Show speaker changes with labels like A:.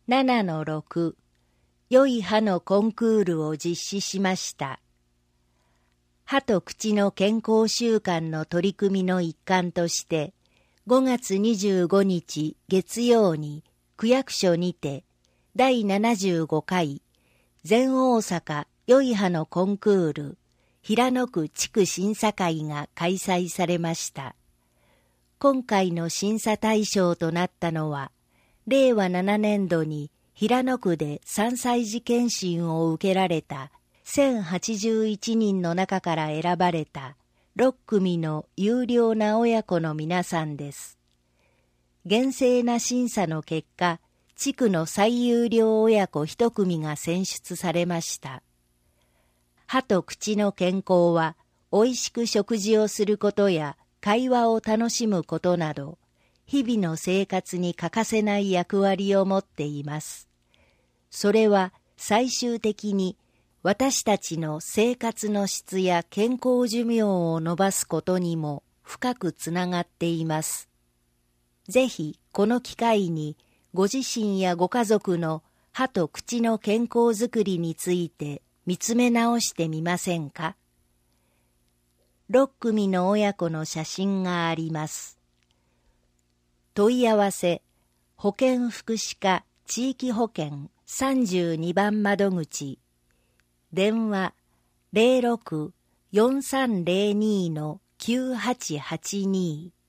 A: 7-6 良い歯のコンクールを実施しました。歯と口の健康週間の取り組みの一環として、5月25日月曜に区役所にて第75回全大阪良い歯のコンクール平野区地区審査会が開催されました。今回の審査対象となったのは、令和7年度に平野区で3歳児検診を受けられた1081人の中から選ばれた6組の優良な親子の皆さんです。厳正な審査の結果、地区の最優良親子1組が選出されました。歯と口の健康は、おいしく食事をすることや会話を楽しむことなど、日々の生活に欠かせない役割を持っています。それは最終的に私たちの生活の質や健康寿命を伸ばすことにも深くつながっています。ぜひこの機会にご自身やご家族の歯と口の健康づくりについて見つめ直してみませんか。6組の親子の写真があります。問い合わせ、保健福祉課地域保健32番窓口、電話 06-4302-9882